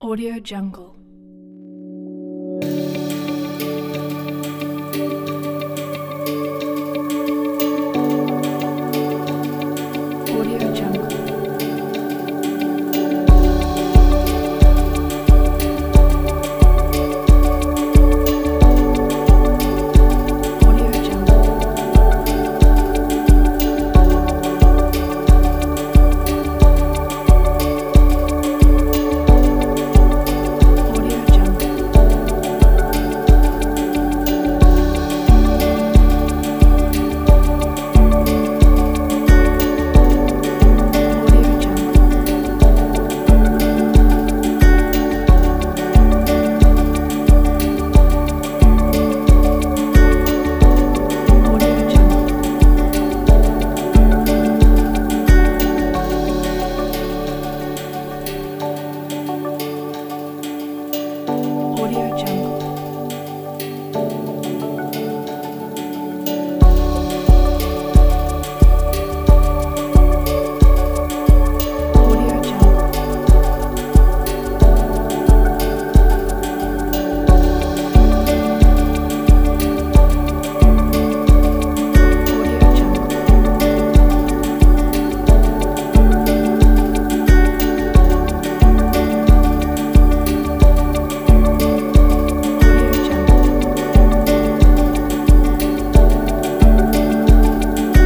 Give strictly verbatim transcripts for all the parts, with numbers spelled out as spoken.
Audio Jungle. Audio Jungle. Audio Jungle. Audio Jungle. Audio Jungle. Audio Jungle. Audio Jungle. Audio Jungle. Audio Jungle. Audio Jungle.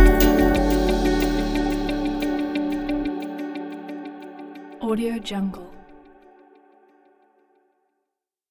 Audio Jungle.